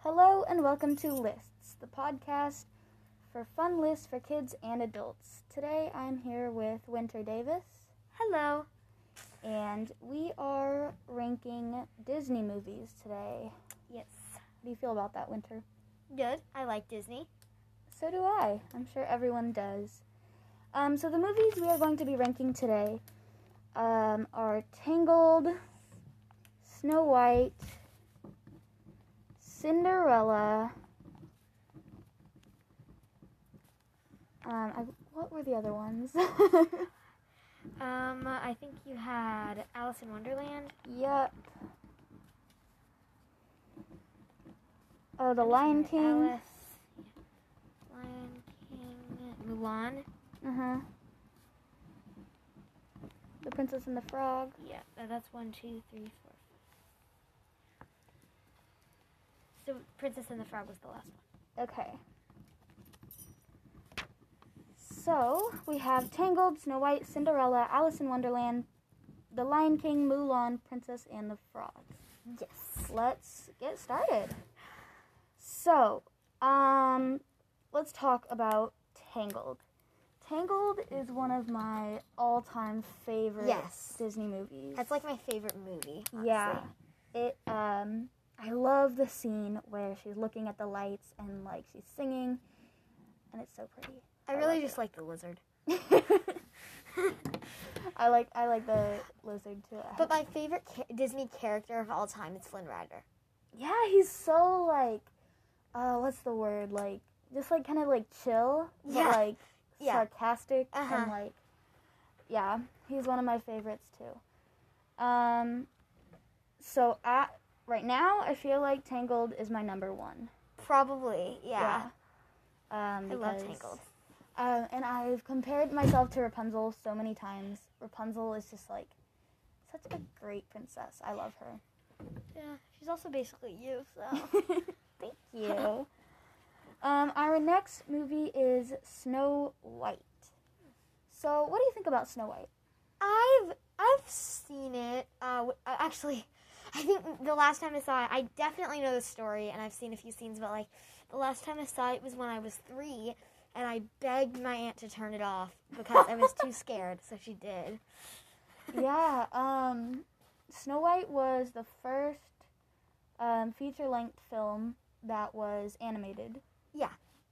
Hello and welcome to Lists, the podcast for fun lists for kids and adults. Today I'm here with Winter Davis. Hello. And we are ranking Disney movies today. Yes. How do you feel about that, Winter? Good. I like Disney. So do I. I'm sure everyone does. So the movies we are going to be ranking today are Tangled, Snow White, Cinderella. What were the other ones? I think you had Alice in Wonderland. Yep. Oh, The Lion King. Alice. Lion King. Mulan. Uh-huh. The Princess and the Frog. Yeah, that's 1, 2, 3, 4. So Princess and the Frog was the last one. Okay. So, we have Tangled, Snow White, Cinderella, Alice in Wonderland, The Lion King, Mulan, Princess and the Frog. Yes. Let's get started. So, let's talk about Tangled. Tangled is one of my all-time favorite Disney movies. That's like my favorite movie, honestly. Yeah. I love the scene where she's looking at the lights and, like, she's singing, and it's so pretty. I really just like the lizard. I like the lizard, too. But my favorite Disney character of all time is Flynn Rider. Yeah, he's so, like, what's the word? Like, just, like, kind of, like, chill, but, like, sarcastic, and, like, yeah, he's one of my favorites, too. So, right now, I feel like Tangled is my number one. Probably, yeah. I love Tangled. And I've compared myself to Rapunzel so many times. Rapunzel is just, like, such a great princess. I love her. Yeah, she's also basically you, so. Thank you. Our next movie is Snow White. So, what do you think about Snow White? I've seen it. Actually, I think the last time I saw it, I definitely know the story, and I've seen a few scenes, but, like, the last time I saw it was when I was 3, and I begged my aunt to turn it off because I was too scared, so she did. Yeah, Snow White was the first feature-length film that was animated. Yeah.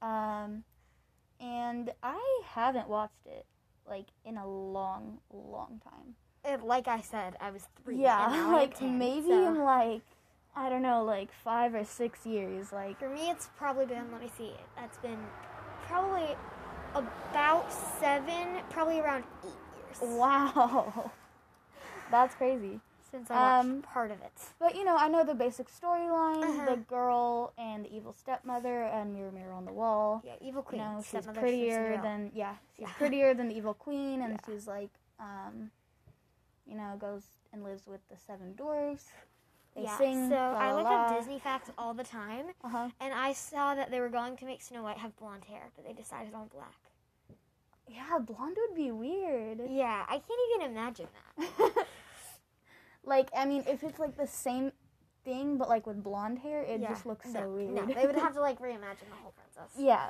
And I haven't watched it, like, in a long, long time. Like I said, I was 3. Yeah, and now like, I'm 10, maybe so. in, like, I don't know, like, 5 or 6 years, like. For me, it's probably been, let me see, that's been probably about 7, probably around 8 years. Wow. That's crazy. Since I watched part of it. But, you know, I know the basic storyline, the girl and the evil stepmother, and Mirror, Mirror on the Wall. Yeah, evil queen. You know, she's prettier than, she's prettier than the evil queen, and she's, like, you know, goes and lives with the 7 dwarves. They sing, so I look up Disney facts all the time, and I saw that they were going to make Snow White have blonde hair, but they decided on black. Yeah, blonde would be weird. Yeah, I can't even imagine that. Like, I mean, if it's, like, the same thing, but, like, with blonde hair, it just looks so weird. No, they would have to, like, reimagine the whole princess. Yeah.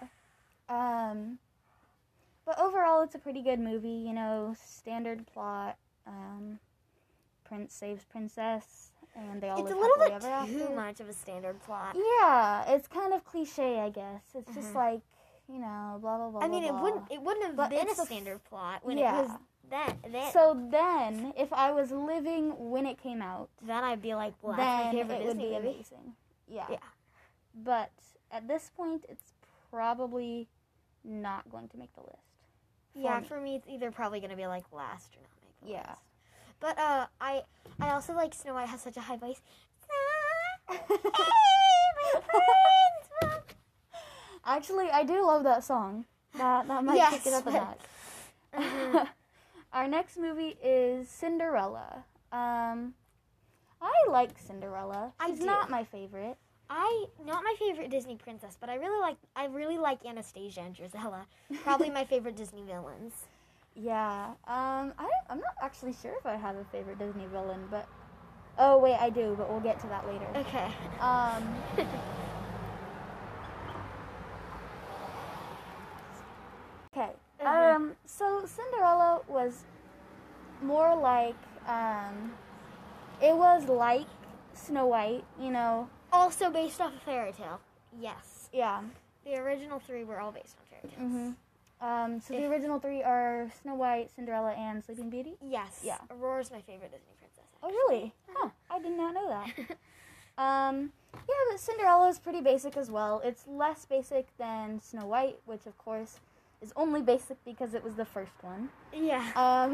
But overall, it's a pretty good movie, you know, standard plot. Prince saves princess, and they all live happily ever after. It's a little bit too much of a standard plot. Yeah, it's kind of cliche, I guess. It's just like, you know, blah, blah, blah, I mean, blah, it wouldn't have been a standard plot when it was then. So then, if I was living when it came out, then I'd be like, well, then that's my favorite it would Disney be movie. amazing. Yeah. But at this point, it's probably not going to make the list. For me, it's either probably going to be like last or not make the list. Yeah. But I also like Snow White has such a high voice. Hey, my friends! Actually, I do love that song. That might pick it up a notch. Our next movie is Cinderella. I like Cinderella. She's not my favorite. Not my favorite Disney princess, but I really like Anastasia and Gisela. Probably my favorite Disney villains. Yeah. I'm not actually sure if I have a favorite Disney villain, but oh wait, I do, but we'll get to that later. Okay. was more like, it was like Snow White, you know. Also based off a fairy tale. Yes. Yeah. The original 3 were all based on fairy tales. Mm-hmm. So the original 3 are Snow White, Cinderella, and Sleeping Beauty? Yes. Yeah. Aurora's my favorite Disney princess. Actually. Oh, really? Huh. I did not know that. Yeah, but Cinderella is pretty basic as well. It's less basic than Snow White, which, of course, is only basic because it was the first one. Yeah.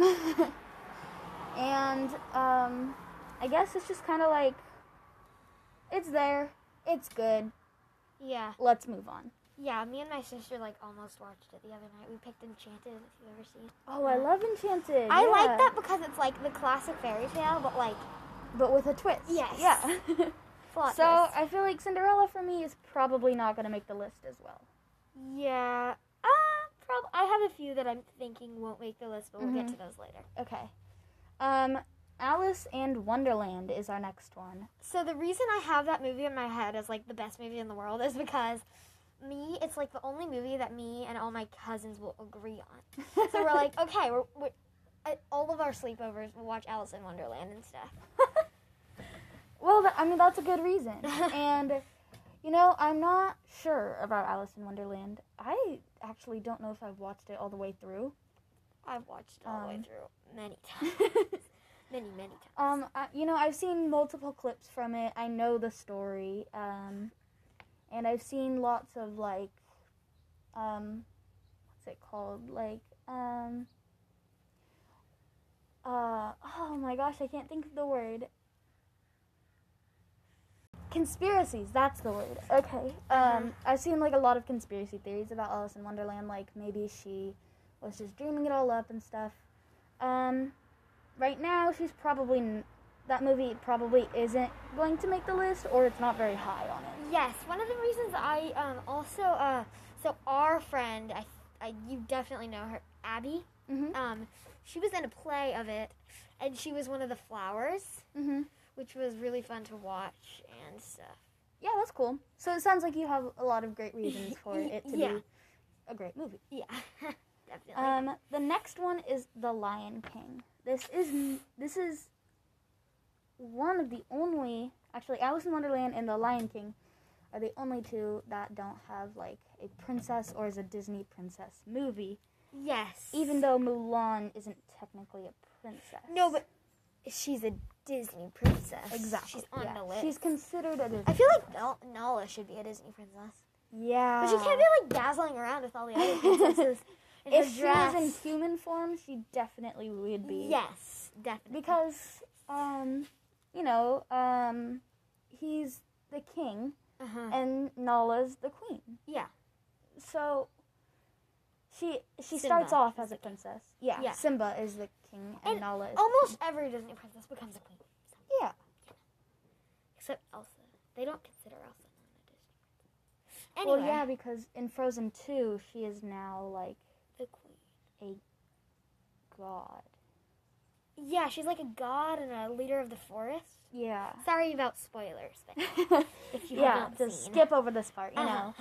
And, I guess it's just kind of like, it's there, it's good, Yeah. let's move on. Yeah, me and my sister, like, almost watched it the other night. We picked Enchanted, if you've ever seen it. Oh, I love Enchanted. I yeah. like that because it's, like, the classic fairy tale, but, like... But with a twist. Yes. Yeah. Plot So, twist. I feel like Cinderella for me is probably not going to make the list as well. Yeah. I have a few that I'm thinking won't make the list, but we'll get to those later. Okay. Alice in Wonderland is our next one. So the reason I have that movie in my head as, like, the best movie in the world is because it's, like, the only movie that me and all my cousins will agree on. So we're like, okay, we're at all of our sleepovers, we'll watch Alice in Wonderland and stuff. Well, that's a good reason. And, you know, I'm not sure about Alice in Wonderland. I actually don't know if I've watched it all the way through. I've watched it all the way through many times. many times. You know, I've seen multiple clips from it. I know the story. And I've seen lots of, like, what's it called? Like, oh my gosh, I can't think of the word. Conspiracies, that's the word. Okay. I've seen, like, a lot of conspiracy theories about Alice in Wonderland, like maybe she was just dreaming it all up and stuff. Right now, she's probably, that movie probably isn't going to make the list, or it's not very high on it. Yes, one of the reasons I, also, so our friend, you definitely know her, Abby, she was in a play of it, and she was one of the flowers, which was really fun to watch and stuff. Yeah, that's cool. So it sounds like you have a lot of great reasons for it to be a great movie. Yeah, definitely. The next one is The Lion King. This is one of the only, actually, Alice in Wonderland and The Lion King are the only two that don't have, like, a princess or is a Disney princess movie. Yes. Even though Mulan isn't technically a princess. No, but she's a Disney princess. Exactly. She's on the list. She's considered a Disney I feel like Nala should be a Disney princess. Yeah. But she can't be, like, dazzling around with all the other princesses. If she was in human form, she definitely would be. Yes, definitely. Because, you know, he's the king, and Nala's the queen. Yeah. So, she Simba starts off as a princess. Yeah, Yeah. Simba is the king, and Nala is almost every Disney princess becomes a queen. So. Yeah. Except Elsa. They don't consider Elsa a Disney princess. Anyway. Well, yeah, because in Frozen 2, she is now, like, the queen. A god. Yeah, she's like a god and a leader of the forest. Yeah. Sorry about spoilers, but if you haven't just seen. skip over this part, you know.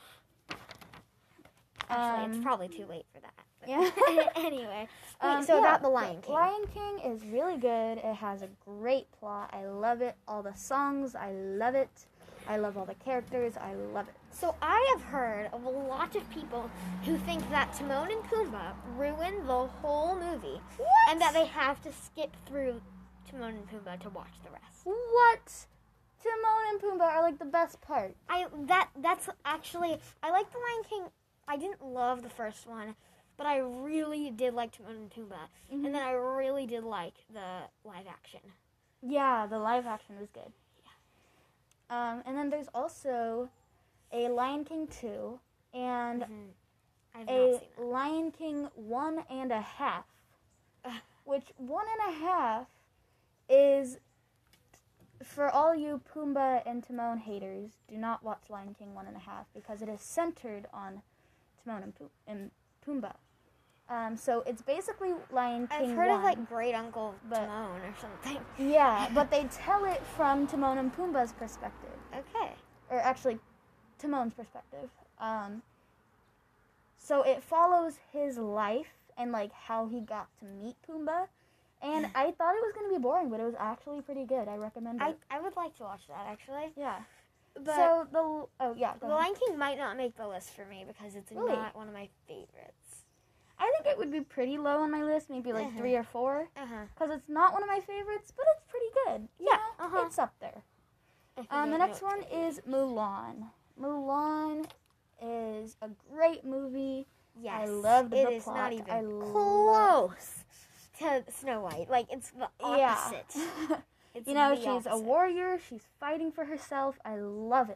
Actually, it's probably too late for that. But Yeah. Anyway, so about The Lion King. Lion King is really good. It has a great plot. I love it. All the songs, I love it. I love all the characters. I love it. So I have heard of a lot of people who think that Timon and Pumbaa ruin the whole movie. What? And that they have to skip through Timon and Pumbaa to watch the rest. What? Timon and Pumbaa are like the best part. That's actually, I like The Lion King. I didn't love the first one, but I really did like Timon and Pumbaa. And then I really did like the live action. Yeah, the live action was good. Yeah. And then there's also a Lion King 2 and I've not a seen that. Lion King 1.5, which 1.5 is, for all you Pumbaa and Timon haters, do not watch Lion King 1.5 because it is centered on Timon and Pumbaa. So it's basically Lion King I've heard 1. of like Great Uncle Timon or something. Yeah, but they tell it from Timon and Pumbaa's perspective. Okay. Or actually, Timon's perspective. So it follows his life and like how he got to meet Pumbaa. And I thought it was going to be boring, but it was actually pretty good. I recommend it. I would like to watch that, actually. Yeah. But so, The go Lion King might not make the list for me because it's not one of my favorites. I think it would be pretty low on my list, maybe like 3 or 4. Because it's not one of my favorites, but it's pretty good. Yeah, it's up there. The next one is Mulan. Mulan is a great movie. Yes. I love the plot. It is not even close to Snow White. Like, it's the opposite. Yeah. You know, she's a warrior. She's fighting for herself. I love it.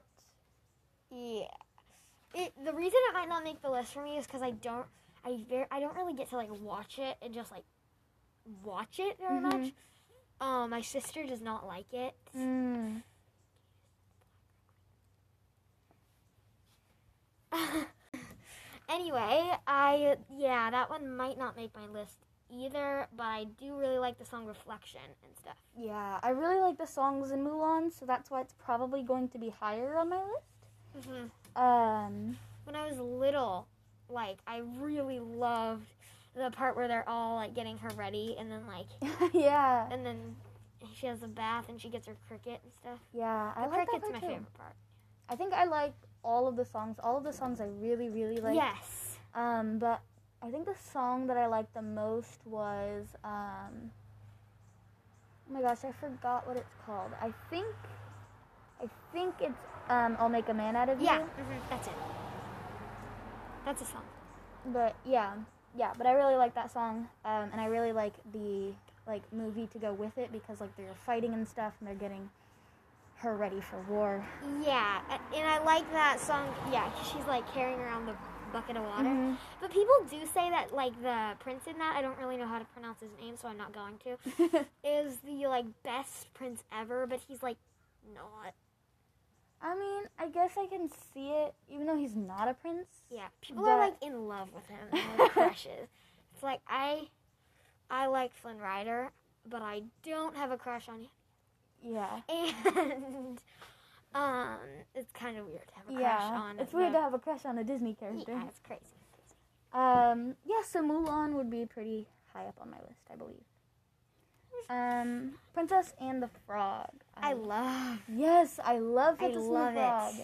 Yeah. The reason it might not make the list for me is because I don't really get to, like, watch it and just, like, watch it very much. My sister does not like it. Anyway, that one might not make my list either, but I do really like the song Reflection and stuff. Yeah, I really like the songs in Mulan, so that's why it's probably going to be higher on my list. When I was little, like, I really loved the part where they're all, like, getting her ready, and then, like... yeah. And then she has a bath, and she gets her cricket and stuff. Yeah, I like cricket's that part my too. favorite part. I think I like all of the songs. All of the songs I really, really like. Yes. But I think the song that I liked the most was, oh my gosh, I forgot what it's called. I think it's, I'll Make a Man Out of You. Yeah, that's it. That's a song. But, yeah, but I really like that song, and I really like the, like, movie to go with it, because, like, they're fighting and stuff, and they're getting her ready for war. Yeah, and I like that song, she's, like, carrying around the bucket of water. But people do say that, like, the prince in that, I don't really know how to pronounce his name, so I'm not going to, is the, like, best prince ever, but he's, like, not. I mean, I guess I can see it, even though he's not a prince. Yeah, people are, like, in love with him, and like, crushes. It's like, I like Flynn Rider, but I don't have a crush on him. Yeah. And, it's kind of weird to have a crush on. It's weird to have a crush on a Disney character. Yeah, it's crazy. So Mulan would be pretty high up on my list, I believe. Princess and the Frog. I love Princess and the Frog.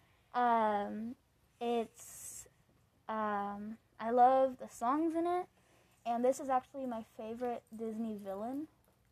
I love the songs in it, and this is actually my favorite Disney villain,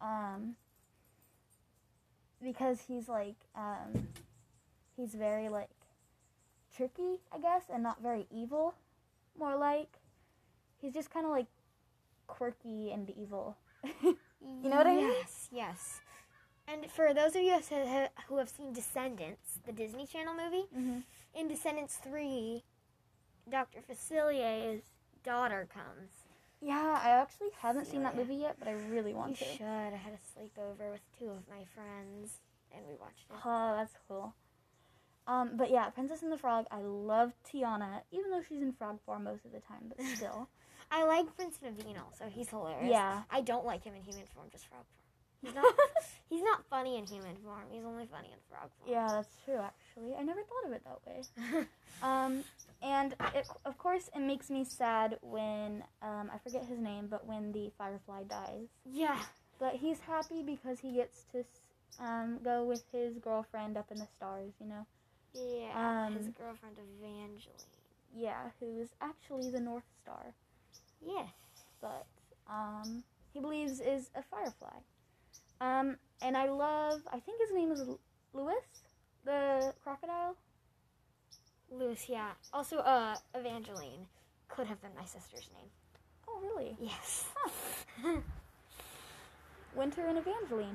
because he's like, he's very, like, tricky, I guess, and not very evil, more like. He's just kind of, like, quirky and evil. You know what I mean? Yes. And for those of you who have seen Descendants, the Disney Channel movie, in Descendants 3, Dr. Facilier's daughter comes. Yeah, I actually haven't seen that movie yet, but I really want to. You should. I had a sleepover with 2 of my friends, and we watched it. Oh, that's cool. But yeah, Princess and the Frog, I love Tiana, even though she's in frog form most of the time, but still. I like Prince Naveen also. He's hilarious. Yeah. I don't like him in human form, just frog form. He's not funny in human form. He's only funny in frog form. Yeah, that's true, actually. I never thought of it that way. And, of course, it makes me sad when, I forget his name, but when the Firefly dies. Yeah. But he's happy because he gets to go with his girlfriend up in the stars, you know? Yeah, his girlfriend Evangeline. Yeah, who is actually the North Star. Yes. But, he believes is a firefly. And I think his name is Louis, the crocodile. Louis, yeah. Also, Evangeline could have been my sister's name. Oh, really? Yes. Huh. Winter and Evangeline.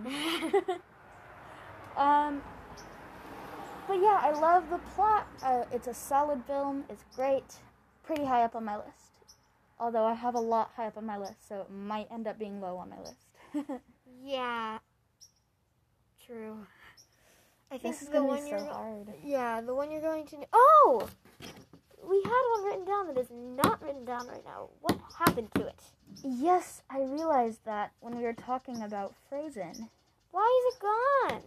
But yeah, I love the plot. It's a solid film. It's great. Pretty high up on my list. Although I have a lot high up on my list, so it might end up being low on my list. Yeah. True. I think this is going to be so hard. Yeah, the one you're going to... Oh! We had one written down that is not written down right now. What happened to it? Yes, I realized that when we were talking about Frozen. Why is it gone?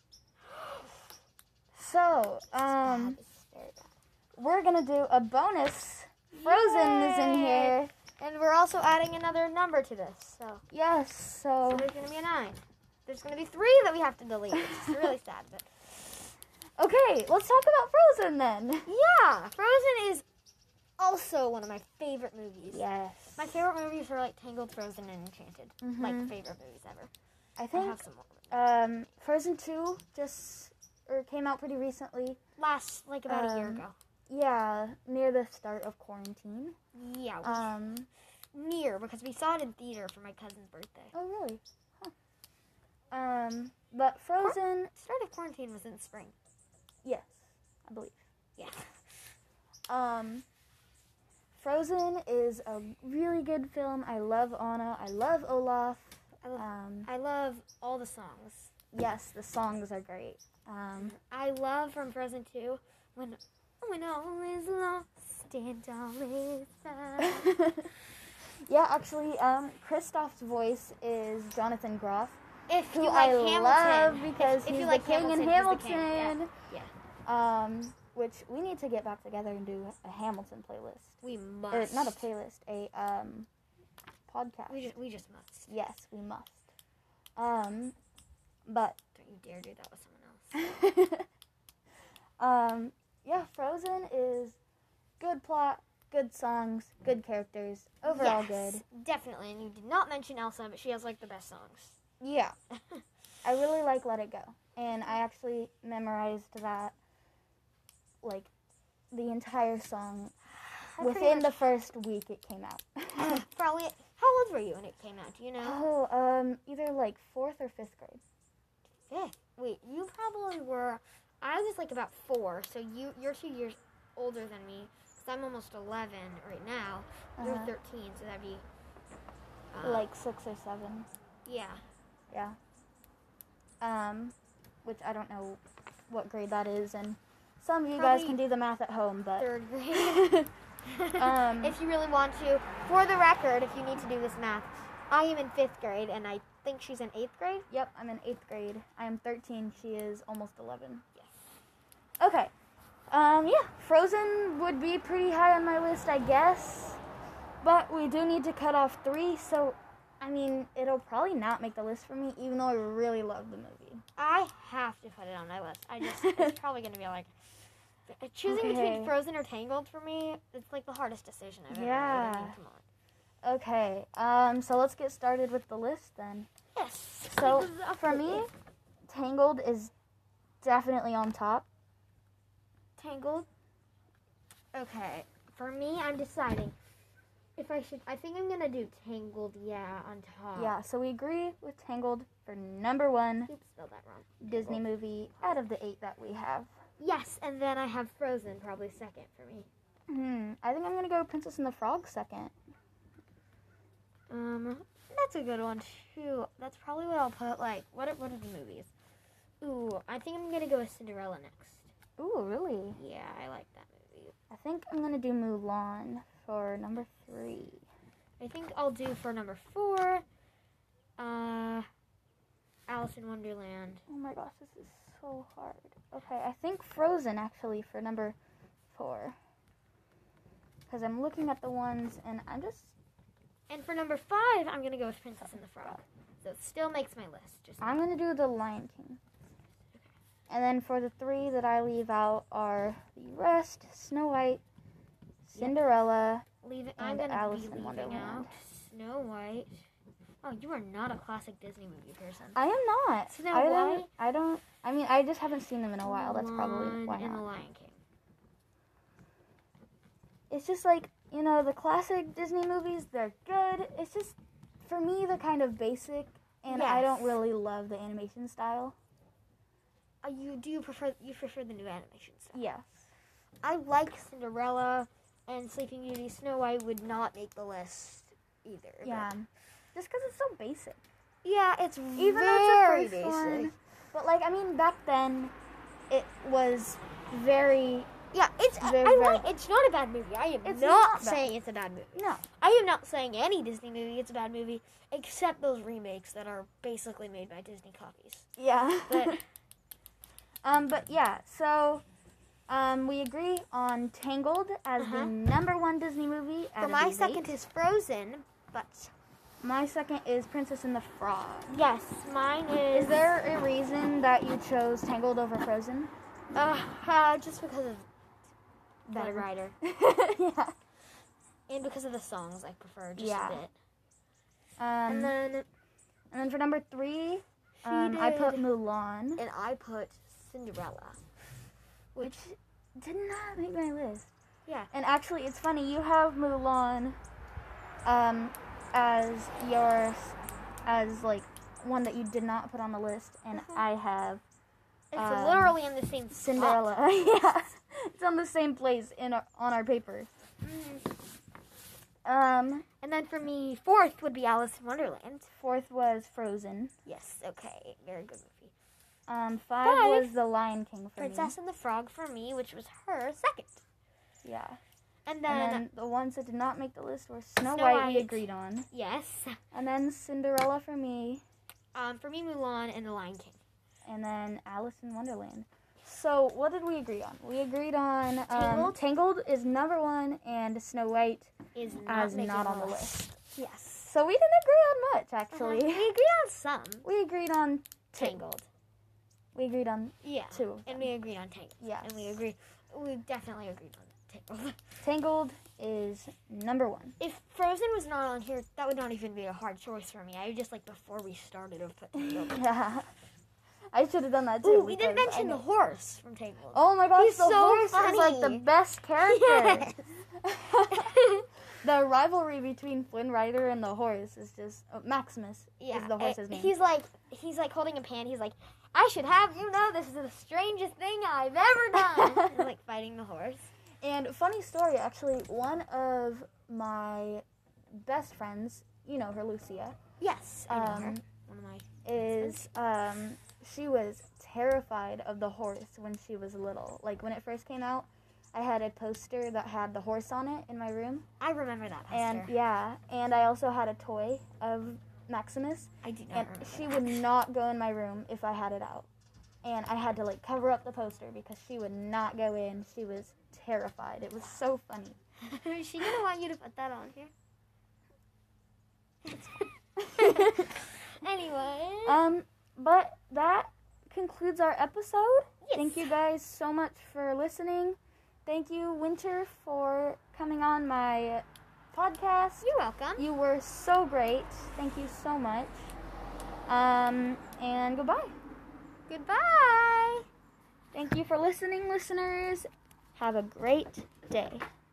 So, we're going to do a bonus. Frozen is in here. And we're also adding another number to this. So Yes, so there's going to be a 9. There's going to be 3 that we have to delete. It's really sad, but... Okay, let's talk about Frozen then. Yeah, Frozen is also one of my favorite movies. Yes. My favorite movies are like Tangled, Frozen, and Enchanted. Like favorite movies ever. I think have some more. Frozen 2 came out pretty recently. Like about a year ago. Yeah, near the start of quarantine. Yeah. Near, because we saw it in theater for my cousin's birthday. Oh, really? Huh. But Frozen... Start of quarantine was in spring. Yes, I believe. Yeah. Frozen is a really good film. I love Anna. I love Olaf. I love all the songs. Yes, the songs are great. I love from Frozen 2 when all is lost and all is found. Yeah, actually, Kristoff's voice is Jonathan Groff. If you who like I Hamilton, love because if he's you the like king in Hamilton. Hamilton. Yeah. Which we need to get back together and do a Hamilton playlist. We must. Not a playlist, a podcast. We just must. Yes, we must. But don't you dare do that with someone else. Yeah, Frozen is good plot, good songs, good characters, overall good. Definitely, and you did not mention Elsa, but she has like the best songs. Yeah. I really like Let It Go, and I actually memorized that, like, the entire song within the first week it came out. Probably. How old were you when it came out? Do you know? Oh, either like 4th or 5th grade. 5th? Wait, you probably were. I was like about 4, so you're 2 years older than me, because I'm almost 11 right now. You're 13, so that'd be... like 6 or 7. Yeah. Yeah. Which I don't know what grade that is, and some of you guys can do the math at home, but... 3rd grade. If you really want to. For the record, if you need to do this math, I am in 5th grade, and I think she's in 8th grade. Yep, I'm in 8th grade. I am 13. She is almost 11. Yes. Okay. Yeah, Frozen would be pretty high on my list, I guess. But we do need to cut off 3, so, I mean, it'll probably not make the list for me, even though I really love the movie. I have to put it on my list. It's probably going to be like... Choosing between Frozen or Tangled for me, it's like the hardest decision I've ever made. I mean, come on. Okay, so let's get started with the list then. Yes. So, exactly. for me, Tangled is definitely on top. Tangled? Okay. For me, I'm deciding if I should... I think I'm going to do Tangled, on top. Yeah, so we agree with Tangled for number 1. Oops, spelled that wrong. Disney movie out of the 8 that we have. Yes, and then I have Frozen probably second for me. I think I'm going to go Princess and the Frog second. That's a good one, too. That's probably what I'll put, like... What are the movies? Ooh, I think I'm going to go with Cinderella next. Ooh, really? Yeah, I like that movie. I think I'm going to do Mulan for number 3. I think I'll do for number 4, Alice in Wonderland. Oh my gosh, this is so hard. Okay, I think Frozen, actually, for number 4. Because I'm looking at the ones, and I'm just... And for number 5, I'm going to go with Princess and the Frog. So it still makes my list. I'm going to do The Lion King. And then for the 3 that I leave out are the rest, Snow White, Cinderella, I'm and Alice in leaving Wonderland. out Snow White. Oh, you are not a classic Disney movie person. I am not. Snow White? I mean, I just haven't seen them in a while. That's probably why And The not. Lion King. It's just like, you know, the classic Disney movies, they're good. It's just, for me, they're kind of basic, and I don't really love the animation style. You prefer the new animation style? Yes. I like Cinderella and Sleeping Beauty. Snow White would not make the list either. Yeah. Just because it's so basic. Yeah, it's Even very though it's the basic. first one. But, like, I mean, back then, it was very... Yeah, it's not a bad movie. I am not saying it's a bad movie. No. I am not saying any Disney movie it's a bad movie, except those remakes that are basically made by Disney copies. Yeah. But but yeah, so We agree on Tangled as the number 1 Disney movie. For my second is Frozen, but my second is Princess and the Frog. Yes, mine is. Is there a reason that you chose Tangled over Frozen? Just because of Flynn Rider. Yeah. And because of the songs, I prefer just a bit. And then for number 3, I put Mulan. And I put Cinderella. Which did not make my list. Yeah. And actually, it's funny, you have Mulan as like one that you did not put on the list, and I have it's literally in the same Cinderella. Yeah, it's on the same place on our paper. And then for me, 4th would be Alice in Wonderland. 4th was Frozen. Yes, okay, very good movie. 5 was The Lion King for Princess and the Frog for me, which was her 2nd. Yeah. And then the ones that did not make the list were Snow White, we agreed on. Yes. And then Cinderella for me. For me, Mulan and The Lion King. And then Alice in Wonderland. So, what did we agree on? We agreed on Tangled is number 1 and Snow White is not on the list. Yes. So, we didn't agree on much, actually. We agreed on some. We agreed on Tangled. We agreed on 2. And we agreed on Tangled. Yeah. And we definitely agreed on Tangled. Tangled is number 1. If Frozen was not on here, that would not even be a hard choice for me. I would just, before we started, have put Tangled. Yeah. I should have done that, too. Ooh, we didn't mention the horse from Tangled. Oh, my gosh, He's the so horse funny. is, like, the best character. Yes. The rivalry between Flynn Rider and the horse is just... Maximus is the horse's name. He's like holding a pan. He's like, I should have you know this is the strangest thing I've ever done. He's like fighting the horse. And funny story, actually, one of my best friends, you know her, Lucia. Yes, I know her. One of my she was terrified of the horse when she was little. Like, when it first came out, I had a poster that had the horse on it in my room. I remember that poster. And I also had a toy of Maximus. I do not remember she would not go in my room if I had it out. And I had to, cover up the poster because she would not go in. She was terrified. It was so funny. Is she going to want you to put that on here? Anyway. But that concludes our episode. Yes. Thank you guys so much for listening. Thank you, Winter, for coming on my podcast. You're welcome. You were so great. Thank you so much. And goodbye. Goodbye. Thank you for listening, listeners. Have a great day.